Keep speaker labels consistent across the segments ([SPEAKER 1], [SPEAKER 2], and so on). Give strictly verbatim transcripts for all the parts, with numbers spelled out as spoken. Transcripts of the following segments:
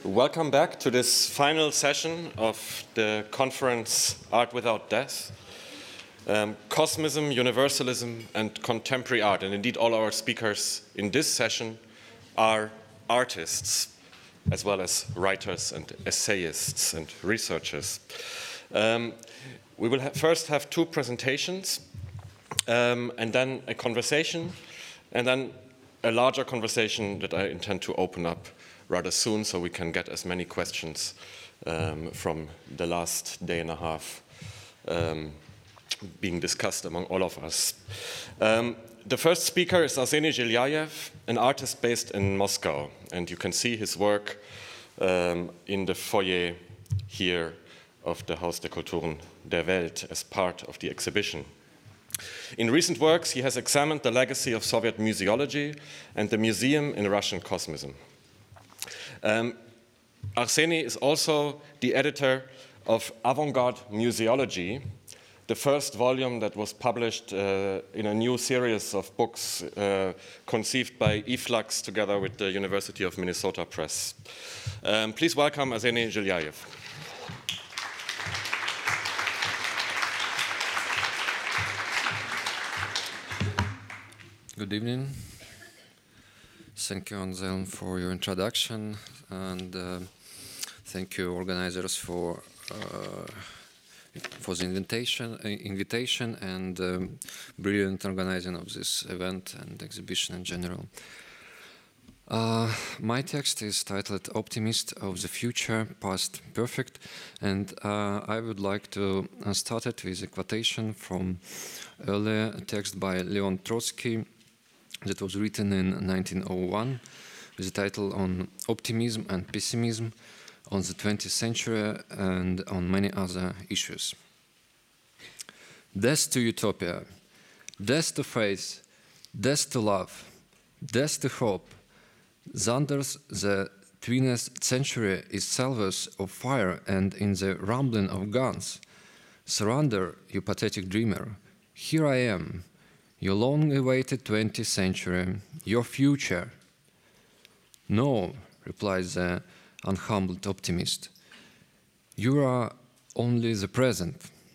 [SPEAKER 1] Welcome back to this final session of the conference Art Without Death. Um, Cosmism, Universalism, and Contemporary Art. And indeed, all our speakers in this session are artists, as well as writers and essayists and researchers. Um, we will ha first have two presentations, um, and then a conversation, and then a larger conversation that I intend to open up rather soon, so we can get as many questions um, from the last day and a half um, being discussed among all of us. Um, the first speaker is Arseny Zhilyayev, an artist based in Moscow, and you can see his work um, in the foyer here of the Haus der Kulturen der Welt as part of the exhibition. In recent works, he has examined the legacy of Soviet museology and the museum in Russian cosmism. Um, Arseny is also the editor of Avant-Garde Museology, the first volume that was published uh, in a new series of books uh, conceived by E F L U X together with the University of Minnesota Press. Um, please welcome Arseny Zhilyayev.
[SPEAKER 2] Good evening. Thank you, Anselm, for your introduction, and uh, thank you, organizers, for uh, for the invitation, uh, invitation and um, brilliant organizing of this event and exhibition in general. Uh, my text is titled "Optimist of the Future, Past Perfect," and uh, I would like to uh, start it with a quotation from earlier text by Leon Trotsky that was written in nineteen oh one with the title on optimism and pessimism on the twentieth century and on many other issues. Death to utopia, death to faith, death to love, death to hope. Thunders the twentieth century is salvos of fire and in the rumbling of guns. Surrender, you pathetic dreamer. Here I am, your long-awaited twentieth century, your future. No, replies the unhumbled optimist. You are only the present.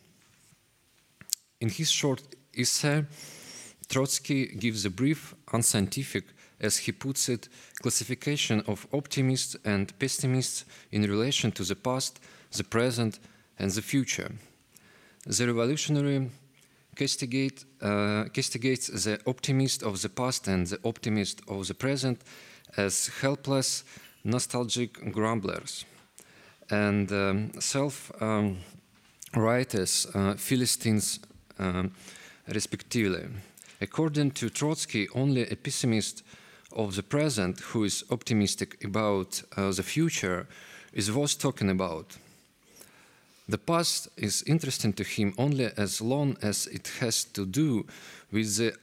[SPEAKER 2] In his short essay, Trotsky gives a brief, unscientific, as he puts it, classification of optimists and pessimists in relation to the past, the present, and the future. The revolutionary castigate, uh, castigates the optimist of the past and the optimist of the present as helpless, nostalgic grumblers and um, self-righteous um, uh, Philistines, um, respectively. According to Trotsky, only a pessimist of the present who is optimistic about uh, the future is worth talking about. The past is interesting to him only as long as it has to do with the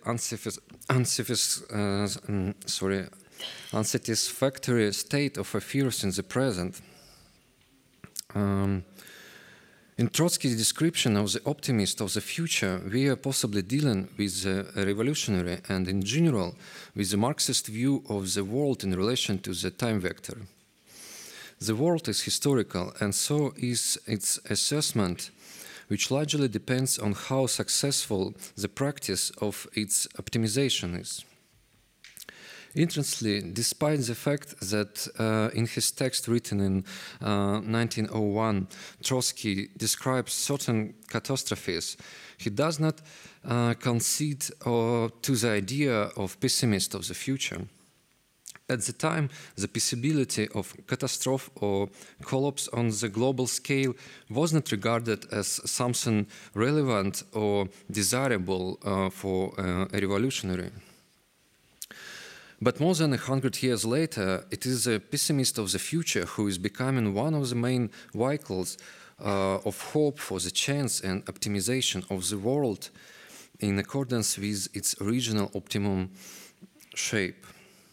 [SPEAKER 2] uh, sorry, unsatisfactory state of affairs in the present. Um, in Trotsky's description of the optimist of the future, we are possibly dealing with the revolutionary and, in general, with the Marxist view of the world in relation to the time vector. The world is historical, and so is its assessment, which largely depends on how successful the practice of its optimization is. Interestingly, despite the fact that uh, in his text written in uh, nineteen oh one, Trotsky describes certain catastrophes, he does not uh, concede uh, to the idea of pessimist of the future. At the time, the possibility of catastrophe or collapse on the global scale was not regarded as something relevant or desirable uh, for uh, a revolutionary. But more than a hundred years later, it is a pessimist of the future who is becoming one of the main vehicles uh, of hope for the chance and optimization of the world in accordance with its original optimum shape.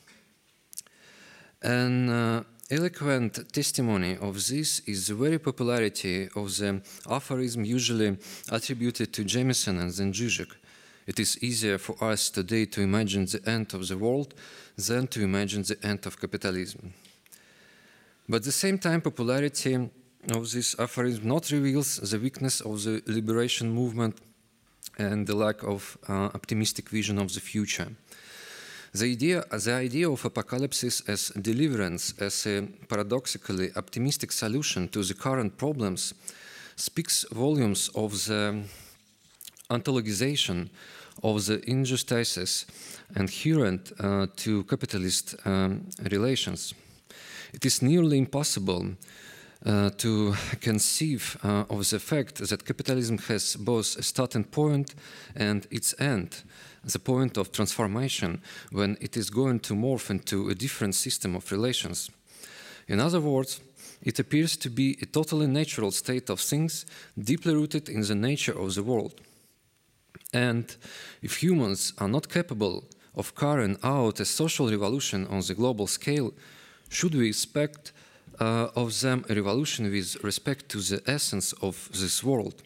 [SPEAKER 2] An uh, eloquent testimony of this is the very popularity of the aphorism usually attributed to Jameson and then Zizek. It is easier for us today to imagine the end of the world than to imagine the end of capitalism. But at the same time, popularity of this aphorism not reveals the weakness of the liberation movement and the lack of uh, optimistic vision of the future. The idea, the idea of apocalypse as deliverance, as a paradoxically optimistic solution to the current problems, speaks volumes of the ontologization of the injustices inherent uh, to capitalist um, relations. It is nearly impossible uh, to conceive uh, of the fact that capitalism has both a starting point and its end, the point of transformation when it is going to morph into a different system of relations. In other words, it appears to be a totally natural state of things, deeply rooted in the nature of the world. And if humans are not capable of carrying out a social revolution on the global scale, should we expect uh, of them a revolution with respect to the essence of this world?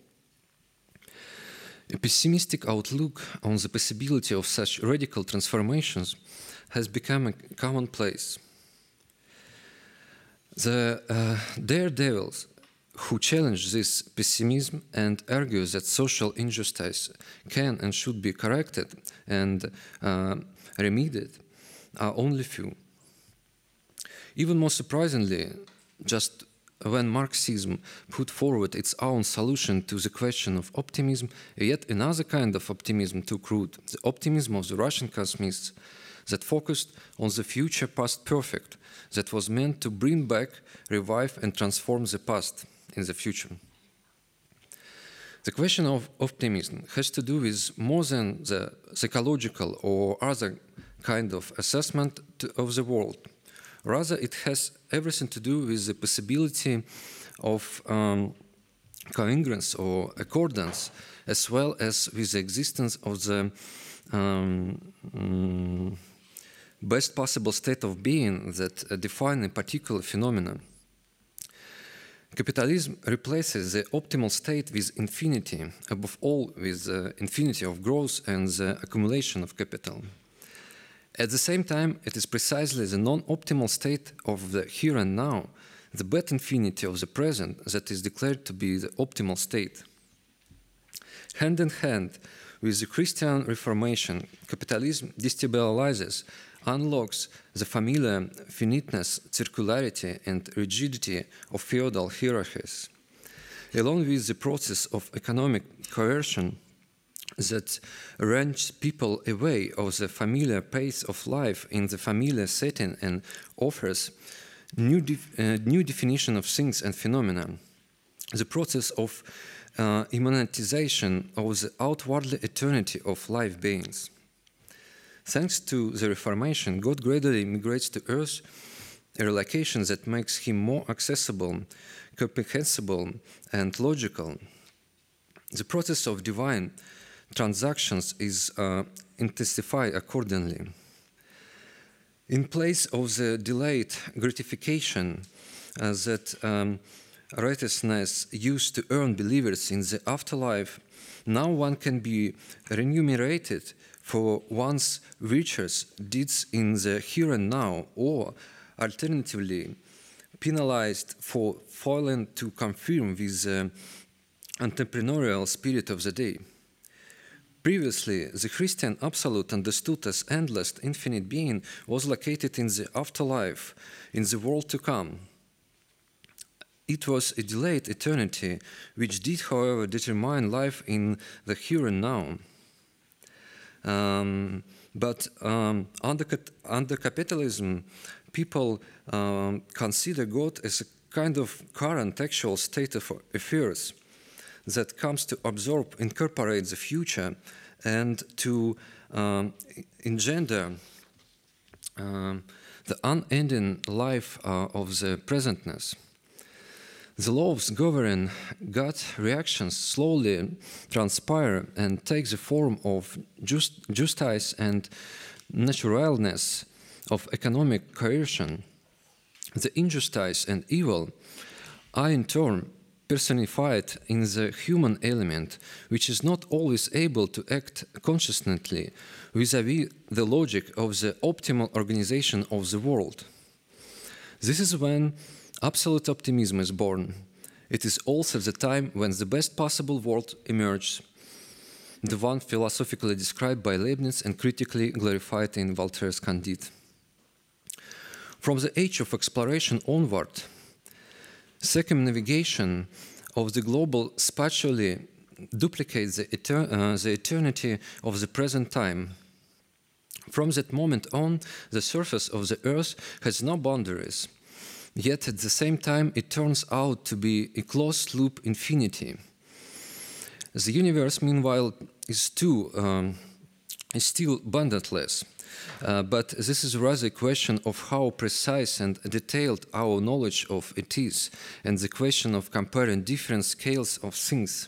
[SPEAKER 2] A pessimistic outlook on the possibility of such radical transformations has become a commonplace. The uh, daredevils who challenge this pessimism and argue that social injustice can and should be corrected and uh, remedied are only few. Even more surprisingly, just when Marxism put forward its own solution to the question of optimism, yet another kind of optimism took root, the optimism of the Russian cosmists that focused on the future past perfect, that was meant to bring back, revive and transform the past in the future. The question of optimism has to do with more than the psychological or other kind of assessment to, of the world. Rather, it has everything to do with the possibility of um, congruence or accordance, as well as with the existence of the um, um, best possible state of being that uh, define a particular phenomenon. Capitalism replaces the optimal state with infinity, above all with the infinity of growth and the accumulation of capital. At the same time, it is precisely the non-optimal state of the here and now, the bad infinity of the present, that is declared to be the optimal state. Hand in hand with the Christian Reformation, capitalism destabilizes, unlocks the familiar finiteness, circularity, and rigidity of feudal hierarchies. Along with the process of economic coercion that wrenches people away of the familiar pace of life in the familiar setting and offers new, def uh, new definition of things and phenomena, the process of uh, immanentization of the outwardly eternity of life beings. Thanks to the Reformation, God gradually migrates to earth, a relocation that makes him more accessible, comprehensible, and logical. The process of divine transactions is uh, intensified accordingly. In place of the delayed gratification uh, that um, righteousness used to earn believers in the afterlife, now one can be remunerated for one's virtuous deeds in the here and now, or alternatively penalized for failing to conform with the entrepreneurial spirit of the day. Previously, the Christian absolute understood as endless, infinite being was located in the afterlife, in the world to come. It was a delayed eternity, which did, however, determine life in the here and now. Um, but um, under, under capitalism, people um, consider God as a kind of current actual state of affairs that comes to absorb, incorporate the future, and to um, engender um, the unending life uh, of the presentness. The laws governing gut reactions slowly transpire and take the form of just, justice and naturalness of economic coercion. The injustice and evil are in turn personified in the human element, which is not always able to act consciously vis-à-vis the logic of the optimal organization of the world. This is when absolute optimism is born. It is also the time when the best possible world emerges, the one philosophically described by Leibniz and critically glorified in Voltaire's Candide. From the age of exploration onward, circumnavigation of the global spatially duplicates the, etern uh, the eternity of the present time. From that moment on, the surface of the Earth has no boundaries, yet at the same time it turns out to be a closed-loop infinity. The universe, meanwhile, is, too, um, is still boundless, uh, but this is rather a question of how precise and detailed our knowledge of it is, and the question of comparing different scales of things.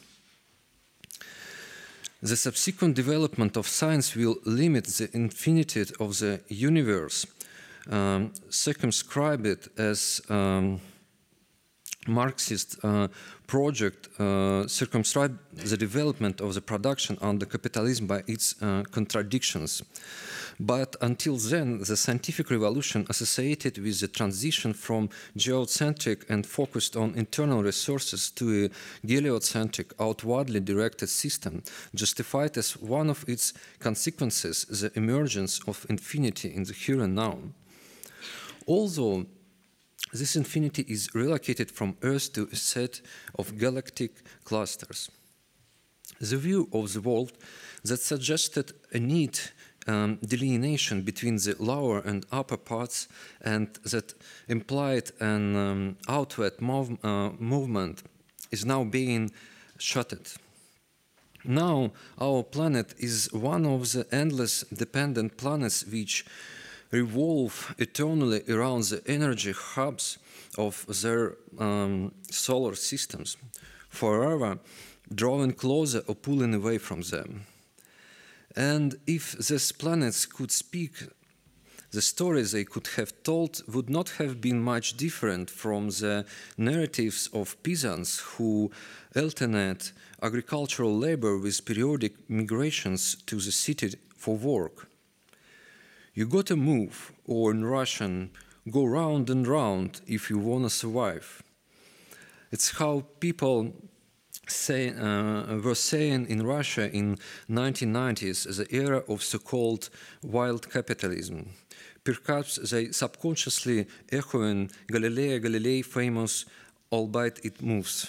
[SPEAKER 2] The subsequent development of science will limit the infinity of the universe, um, circumscribe it as um, Marxist uh, project uh, circumscribe the development of the production under capitalism by its uh, contradictions. But until then, the scientific revolution associated with the transition from geocentric and focused on internal resources to a heliocentric, outwardly directed system justified as one of its consequences the emergence of infinity in the here and now. Although this infinity is relocated from Earth to a set of galactic clusters, the view of the world that suggested a neat um, delineation between the lower and upper parts and that implied an um, outward mov uh, movement is now being shattered. Now our planet is one of the endless dependent planets which revolve eternally around the energy hubs of their um, solar systems, forever drawing closer or pulling away from them. And if these planets could speak, the stories they could have told would not have been much different from the narratives of peasants who alternate agricultural labor with periodic migrations to the city for work. You gotta move, or in Russian, go round and round if you wanna survive. It's how people say, uh, were saying in Russia in nineteen nineties, the era of so-called wild capitalism. Perhaps they subconsciously echoing Galileo Galilei famous "albeit it moves."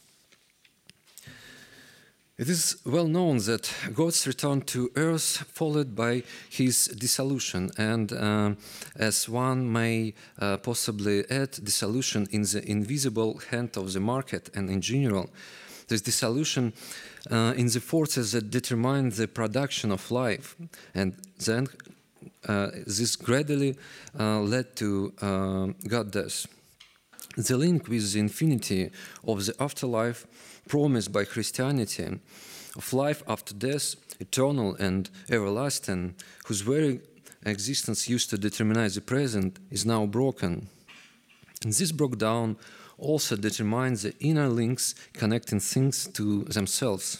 [SPEAKER 2] It is well known that God's return to Earth followed by his dissolution, and uh, as one may uh, possibly add, dissolution in the invisible hand of the market, and in general, this dissolution uh, in the forces that determine the production of life, and then uh, this gradually uh, led to uh, God death. The link with the infinity of the afterlife promised by Christianity, of life after death, eternal and everlasting, whose very existence used to determine the present, is now broken. And this broke down also determines the inner links connecting things to themselves.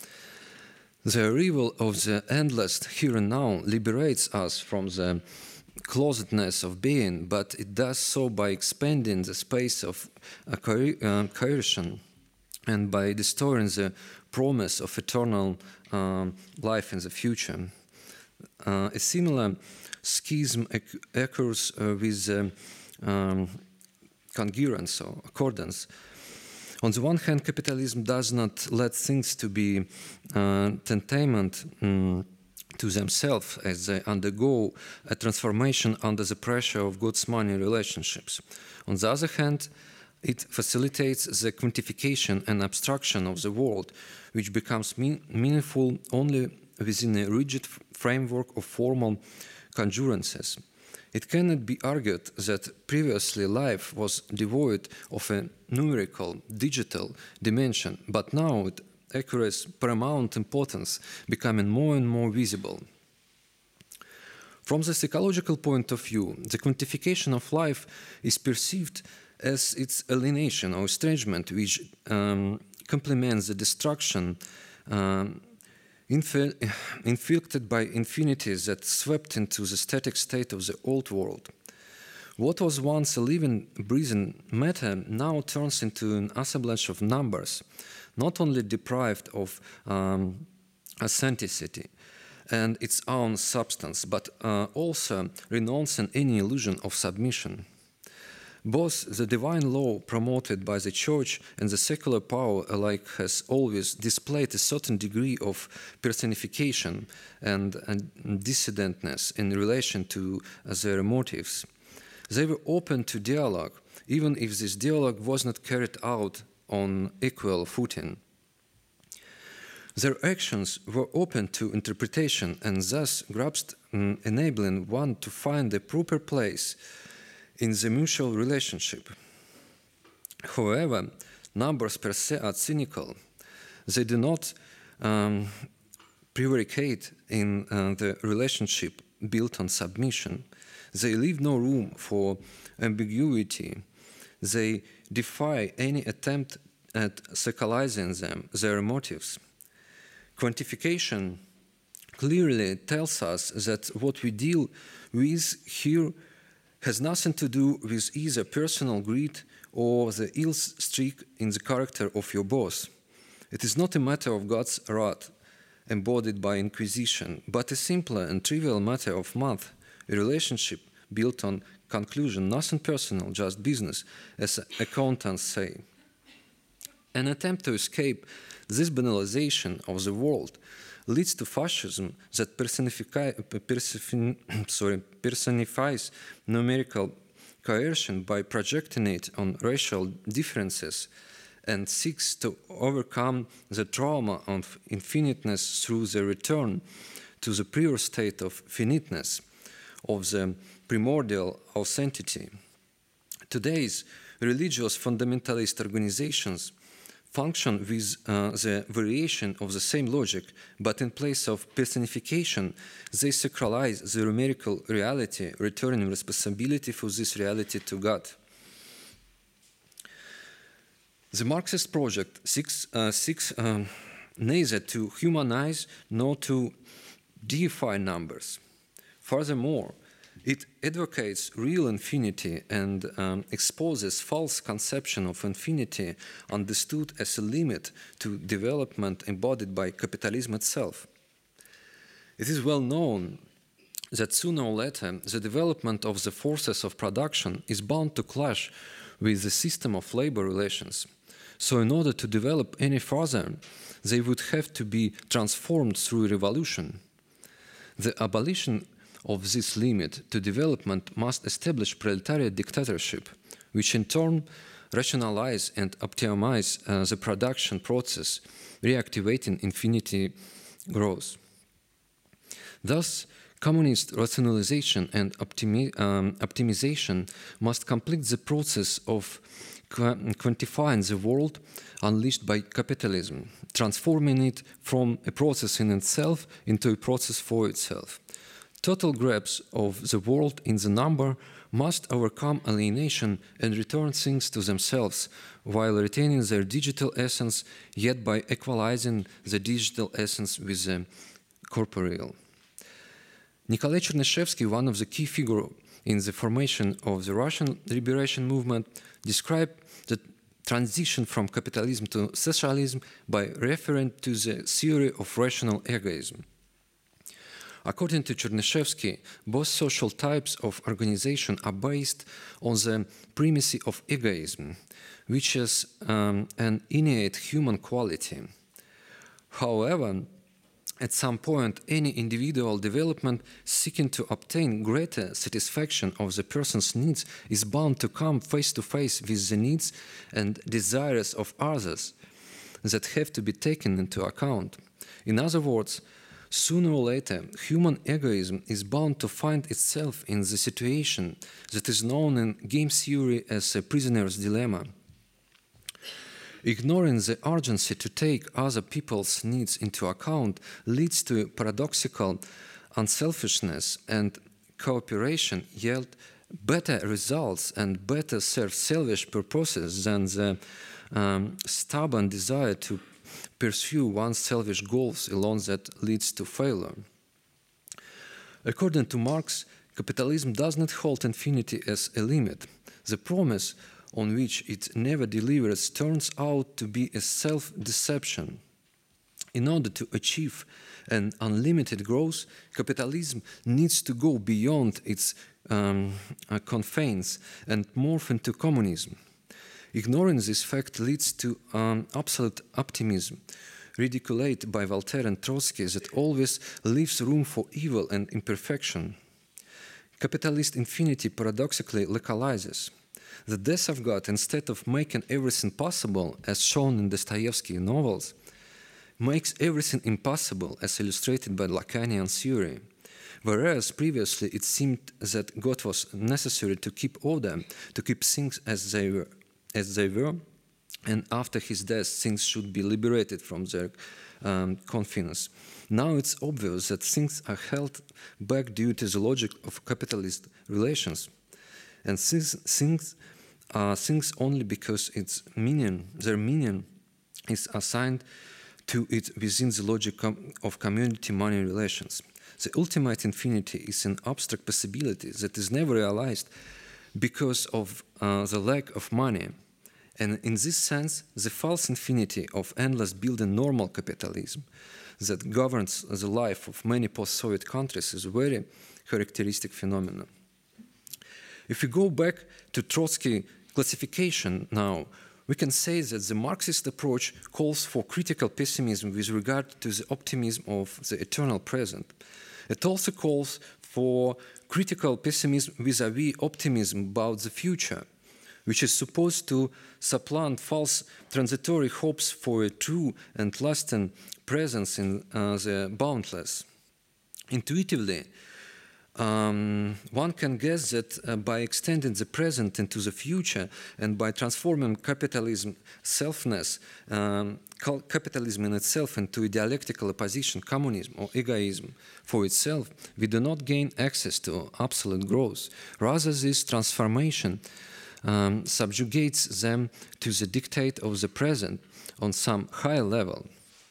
[SPEAKER 2] The arrival of the endless here and now liberates us from the closedness of being, but it does so by expanding the space of uh, coercion and by destroying the promise of eternal um, life in the future. Uh, a similar schism occurs uh, with uh, um, congruence or accordance. On the one hand, capitalism does not let things to be uh, tantamount um, to themselves as they undergo a transformation under the pressure of goods-money relationships. On the other hand, it facilitates the quantification and abstraction of the world, which becomes mean meaningful only within a rigid framework of formal congruences. It cannot be argued that previously life was devoid of a numerical, digital dimension, but now it acquires paramount importance, becoming more and more visible. From the psychological point of view, the quantification of life is perceived as its alienation or estrangement, which um, complements the destruction um, infi inflicted by infinities that swept into the static state of the old world. What was once a living, breathing matter now turns into an assemblage of numbers, not only deprived of um, authenticity and its own substance, but uh, also renouncing any illusion of submission. Both the divine law promoted by the Church and the secular power alike has always displayed a certain degree of personification and, and dissidentness in relation to uh, their motives. They were open to dialogue, even if this dialogue was not carried out on equal footing. Their actions were open to interpretation and thus grasped, um, enabling one to find the proper place in the mutual relationship. However, numbers per se are cynical. They do not um, prevaricate in uh, the relationship built on submission. They leave no room for ambiguity. They defy any attempt at psycholizing them, their motives. Quantification clearly tells us that what we deal with here has nothing to do with either personal greed or the ill streak in the character of your boss. It is not a matter of God's wrath embodied by inquisition, but a simpler and trivial matter of math, a relationship built on conclusion, nothing personal, just business, as accountants say. An attempt to escape this banalization of the world leads to fascism that sorry, personifies numerical coercion by projecting it on racial differences and seeks to overcome the trauma of infiniteness through the return to the prior state of finiteness, of the primordial authenticity. Today's religious fundamentalist organizations function with uh, the variation of the same logic, but in place of personification, they sacralize the numerical reality, returning responsibility for this reality to God. The Marxist project seeks, uh, seeks um, neither to humanize nor to deify numbers. Furthermore, it advocates real infinity and um, exposes false conception of infinity understood as a limit to development embodied by capitalism itself. It is well known that sooner or later the development of the forces of production is bound to clash with the system of labor relations. So in order to develop any further, they would have to be transformed through revolution. The abolition of this limit to development must establish proletariat dictatorship, which in turn rationalize and optimize uh, the production process, reactivating infinity growth. Thus, communist rationalization and optimi um, optimization must complete the process of qu quantifying the world unleashed by capitalism, transforming it from a process in itself into a process for itself. Total grasp of the world in the number must overcome alienation and return things to themselves while retaining their digital essence, yet by equalizing the digital essence with the corporeal. Nikolai Chernyshevsky, one of the key figures in the formation of the Russian liberation movement, described the transition from capitalism to socialism by referring to the theory of rational egoism. According to Chernyshevsky, both social types of organization are based on the primacy of egoism, which is um, an innate human quality. However, at some point, any individual development seeking to obtain greater satisfaction of the person's needs is bound to come face to face with the needs and desires of others that have to be taken into account. In other words, sooner or later, human egoism is bound to find itself in the situation that is known in game theory as a prisoner's dilemma. Ignoring the urgency to take other people's needs into account leads to paradoxical unselfishness, and cooperation yield better results and better serve selfish purposes than the um, stubborn desire to pursue one's selfish goals alone that leads to failure. According to Marx, Capitalism does not hold infinity as a limit. The promise on which it never delivers turns out to be a self-deception. In order to achieve an unlimited growth, capitalism needs to go beyond its um, uh, confines and morph into communism. Ignoring this fact leads to um, absolute optimism, ridiculed by Voltaire and Trotsky, that always leaves room for evil and imperfection. Capitalist infinity paradoxically localizes. The death of God, instead of making everything possible, as shown in Dostoevsky novels, makes everything impossible, as illustrated by Lacanian theory. Whereas previously it seemed that God was necessary to keep order, to keep things as they were, as they were, and after his death things should be liberated from their um, confines. Now it's obvious that things are held back due to the logic of capitalist relations, and things, things are things only because its meaning, their meaning is assigned to it within the logic of community-money relations. The ultimate infinity is an abstract possibility that is never realized because of uh, the lack of money. And in this sense, the false infinity of endless building normal capitalism that governs the life of many post-Soviet countries is a very characteristic phenomenon. If we go back to Trotsky classification now, we can say that the Marxist approach calls for critical pessimism with regard to the optimism of the eternal present. It also calls for critical pessimism vis-à-vis optimism about the future, which is supposed to supplant false transitory hopes for a true and lasting presence in uh, the boundless. Intuitively, Um, one can guess that uh, by extending the present into the future and by transforming capitalism selfness, um, capitalism in itself into a dialectical opposition, communism or egoism for itself, we do not gain access to absolute growth. Rather, this transformation um, subjugates them to the dictate of the present on some higher level.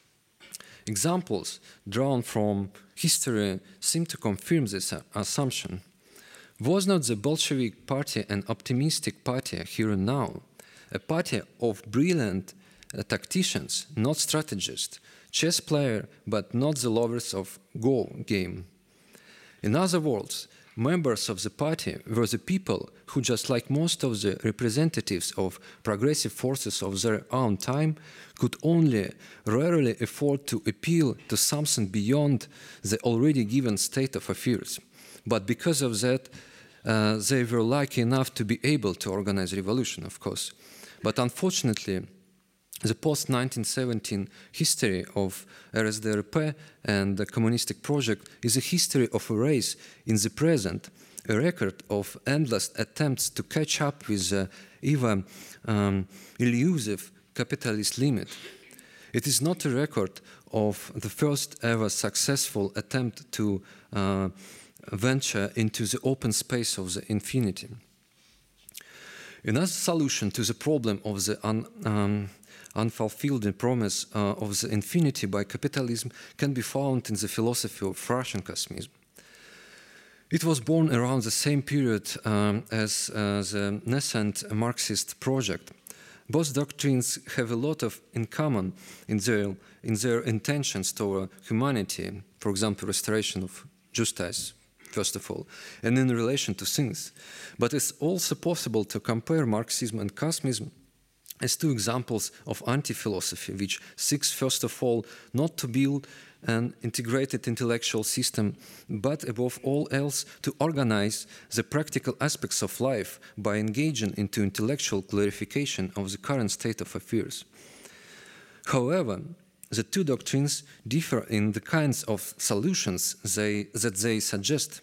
[SPEAKER 2] Examples drawn from history seem to confirm this assumption. Was not the Bolshevik Party an optimistic party here and now? A party of brilliant uh, tacticians, not strategists, chess players, but not the lovers of Go game. In other words, members of the party were the people who, just like most of the representatives of progressive forces of their own time, could only rarely afford to appeal to something beyond the already given state of affairs. But because of that, uh, they were lucky enough to be able to organize revolution, of course. But unfortunately, the post nineteen seventeen history of R S D R P and the communistic project is a history of a race in the present, a record of endless attempts to catch up with the even um, elusive capitalist limit. It is not a record of the first ever successful attempt to uh, venture into the open space of the infinity. Another solution to the problem of the un, um, unfulfilled promise uh, of the infinity by capitalism can be found in the philosophy of Russian Kosmism. It was born around the same period um, as uh, the nascent Marxist project. Both doctrines have a lot of in common in their, in their intentions toward humanity, for example, restoration of justice, first of all, and in relation to things. But it's also possible to compare Marxism and Kosmism as two examples of anti-philosophy, which seeks, first of all, not to build an integrated intellectual system, but above all else to organize the practical aspects of life by engaging into intellectual clarification of the current state of affairs. However, the two doctrines differ in the kinds of solutions they, that they suggest.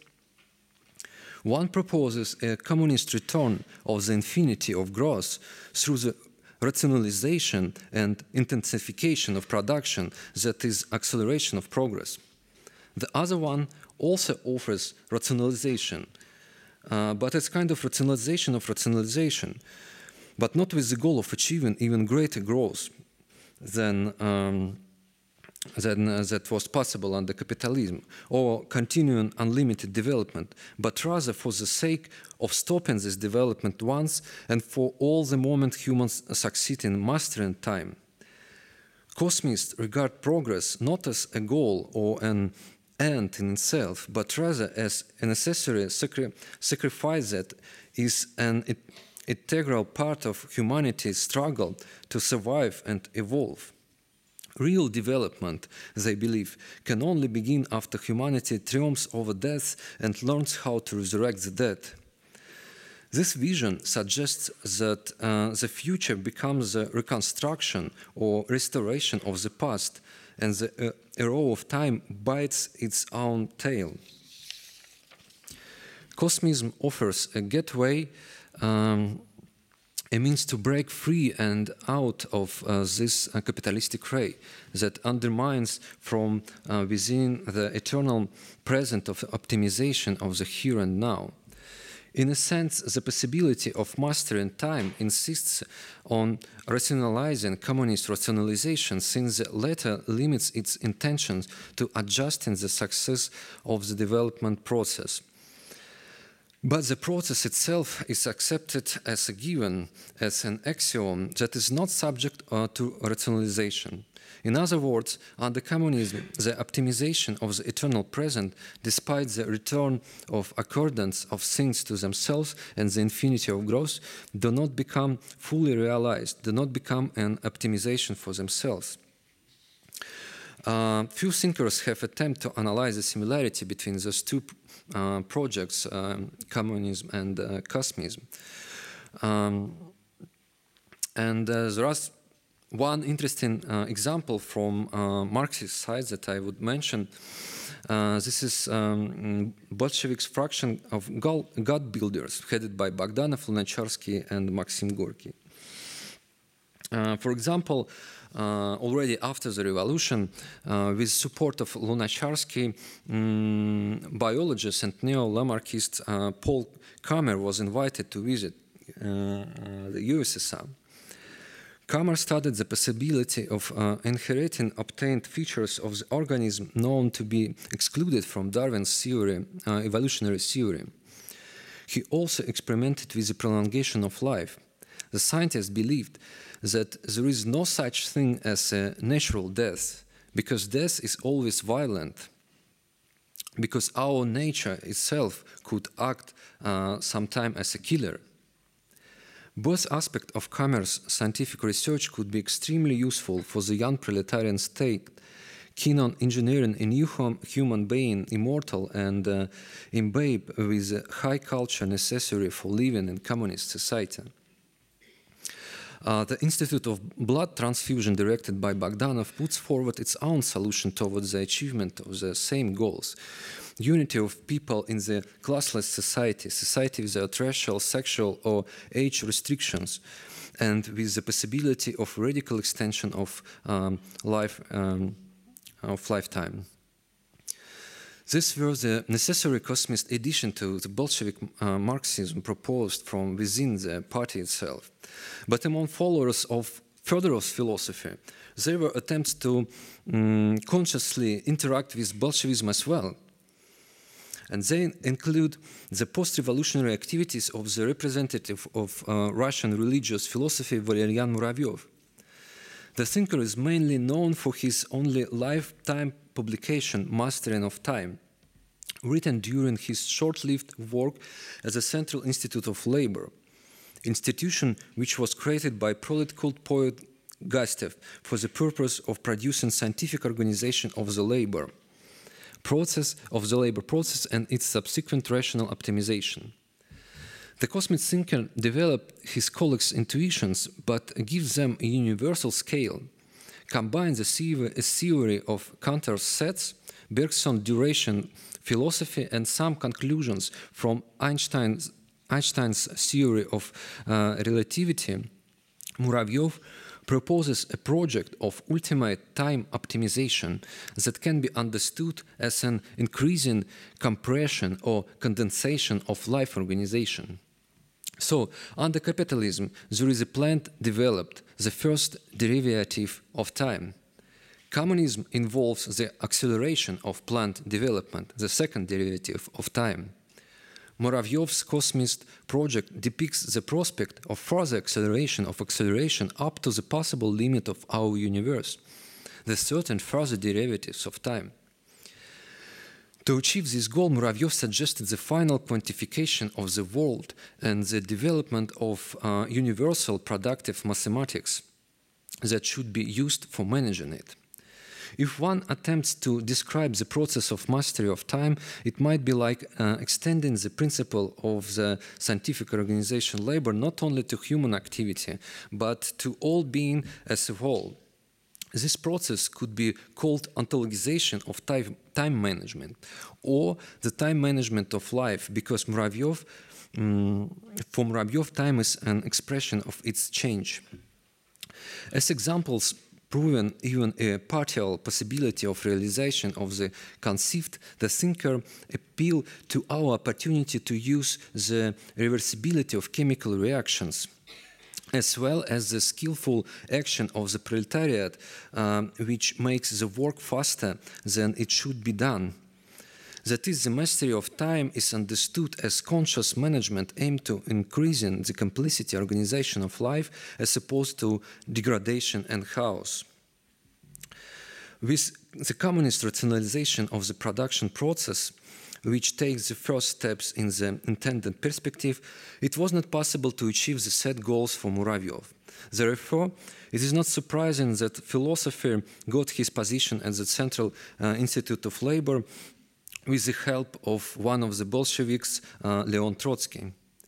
[SPEAKER 2] One proposes a communist return of the infinity of growth through the rationalization and intensification of production, that is, acceleration of progress. The other one also offers rationalization, uh, but it's kind of rationalization of rationalization, but not with the goal of achieving even greater growth than um, than uh, that was possible under capitalism, or continuing unlimited development, but rather for the sake of stopping this development once and for all the moment humans succeed in mastering time. Cosmists regard progress not as a goal or an end in itself, but rather as a necessary sacri sacrifice that is an integral part of humanity's struggle to survive and evolve. Real development, they believe, can only begin after humanity triumphs over death and learns how to resurrect the dead. This vision suggests that uh, the future becomes a reconstruction or restoration of the past, and the uh, arrow of time bites its own tail. Cosmism offers a gateway, um, a means to break free and out of uh, this uh, capitalistic ray that undermines from uh, within the eternal present of optimization of the here and now. In a sense, the possibility of mastering time insists on rationalizing communist rationalization, since the latter limits its intentions to adjusting the success of the development process. But the process itself is accepted as a given, as an axiom that is not subject uh, to rationalization. In other words, under communism, the optimization of the eternal present, despite the return of accordance of things to themselves and the infinity of growth, do not become fully realized, do not become an optimization for themselves. Uh, few thinkers have attempted to analyze the similarity between those two uh, projects, um, communism and uh, cosmism. Um, and uh, there is one interesting uh, example from uh, Marxist side that I would mention. Uh, this is um, Bolsheviks fraction of God builders, headed by Bogdanov, Lunacharsky, and Maxim Gorky. Uh, for example, Uh, already after the revolution, uh, with support of Lunacharsky, um, biologist and neo-Lamarckist uh, Paul Kammer was invited to visit uh, uh, the U S S R. Kammer studied the possibility of uh, inheriting obtained features of the organism known to be excluded from Darwin's theory, uh, evolutionary theory. He also experimented with the prolongation of life. The scientist believed that there is no such thing as a natural death, because death is always violent, because our nature itself could act uh, sometime as a killer. Both aspects of Kammer's scientific research could be extremely useful for the young proletarian state, keen on engineering a new hum human being immortal and uh, imbibed with the high culture necessary for living in communist society. Uh, the Institute of Blood Transfusion, directed by Bogdanov, puts forward its own solution towards the achievement of the same goals. Unity of people in the classless society, society without racial, sexual, or age restrictions, and with the possibility of radical extension of um, life, um, of lifetime. This was the necessary cosmist addition to the Bolshevik uh, Marxism proposed from within the party itself. But among followers of Fedorow's philosophy, there were attempts to um, consciously interact with Bolshevism as well. And they include the post-revolutionary activities of the representative of uh, Russian religious philosophy, Valerian Muravyev. The thinker is mainly known for his only lifetime publication, Mastering of Time, written during his short-lived work at the Central Institute of Labor, institution which was created by prolet cult poet Gastev for the purpose of producing scientific organization of the labor process, of the labor process and its subsequent rational optimization. The cosmic thinker developed his colleagues' intuitions, but gives them a universal scale, combines a theory of counter sets, Bergson duration philosophy, and some conclusions from Einstein's, Einstein's theory of uh, relativity. Muravyev proposes a project of ultimate time optimization that can be understood as an increasing compression or condensation of life organization. So, under capitalism, there is a plan developed, the first derivative of time, Communism involves the acceleration of planned development, the second derivative of time. Muravyov's Cosmist project depicts the prospect of further acceleration of acceleration up to the possible limit of our universe, the third and further derivatives of time. To achieve this goal, Muravyov suggested the final quantification of the world and the development of uh, universal productive mathematics that should be used for managing it. If one attempts to describe the process of mastery of time, it might be like uh, extending the principle of the scientific organization labor not only to human activity, but to all being as a whole. This process could be called ontologization of time, time management, or the time management of life, because Muravyov, um, for Muravyov, time is an expression of its change. As examples, proven even a partial possibility of realization of the conceived, the thinker appealed to our opportunity to use the reversibility of chemical reactions, as well as the skillful action of the proletariat, um, which makes the work faster than it should be done. That is, the mastery of time is understood as conscious management aimed to increasing the complicity organization of life as opposed to degradation and chaos. With the communist rationalization of the production process, which takes the first steps in the intended perspective, it was not possible to achieve the set goals for Muravyov. Therefore, it is not surprising that philosopher got his position at the Central uh, Institute of Labor with the help of one of the Bolsheviks, uh, Leon Trotsky.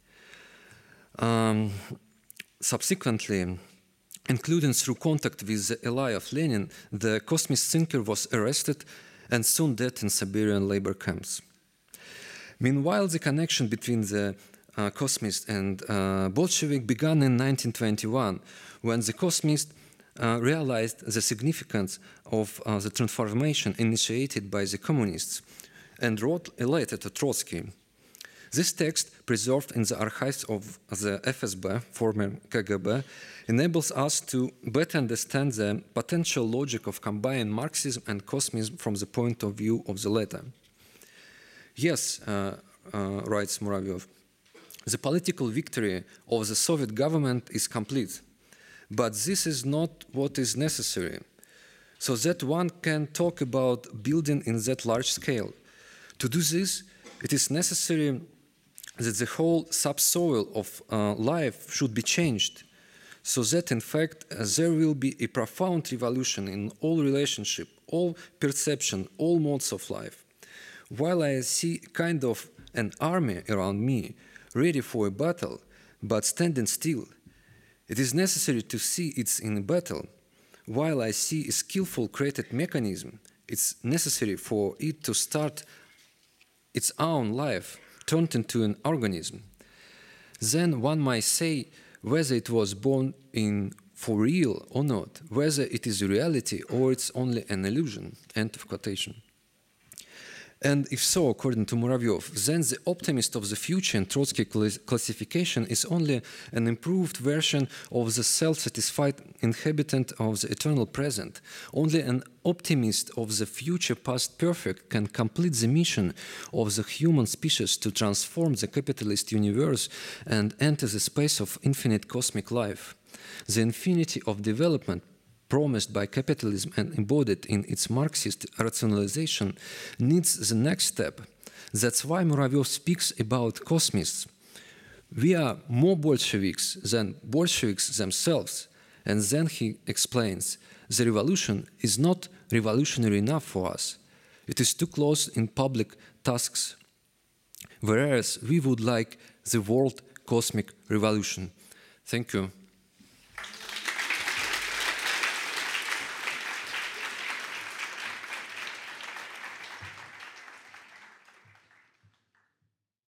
[SPEAKER 2] Um, subsequently, including through contact with the ally of Lenin, the Cosmist thinker was arrested and soon dead in Siberian labor camps. Meanwhile, the connection between the uh, Cosmist and uh, Bolshevik began in nineteen twenty-one, when the Cosmist uh, realized the significance of uh, the transformation initiated by the communists and wrote a letter to Trotsky. This text, preserved in the archives of the F S B, former K G B, enables us to better understand the potential logic of combining Marxism and Cosmism from the point of view of the latter. Yes, uh, uh, writes Muravyov, the political victory of the Soviet government is complete, but this is not what is necessary, so that one can talk about building in that large scale. To do this, it is necessary that the whole subsoil of uh, life should be changed, so that in fact uh, there will be a profound revolution in all relationship, all perception, all modes of life. While I see kind of an army around me, ready for a battle, but standing still, it is necessary to see it's in a battle. While I see a skillful created mechanism, it's necessary for it to start its own life, turned into an organism. Then one might say whether it was born in for real or not, whether it is a reality or it's only an illusion. End of quotation. And if so, according to Muravyov, then the optimist of the future in Trotsky classification is only an improved version of the self-satisfied inhabitant of the eternal present. Only an optimist of the future past perfect can complete the mission of the human species to transform the capitalist universe and enter the space of infinite cosmic life. The infinity of development promised by capitalism and embodied in its Marxist rationalization needs the next step. That's why Muravyov speaks about Cosmists. We are more Bolsheviks than Bolsheviks themselves. And then he explains, the revolution is not revolutionary enough for us. It is too close in public tasks, whereas we would like the world cosmic revolution. Thank you.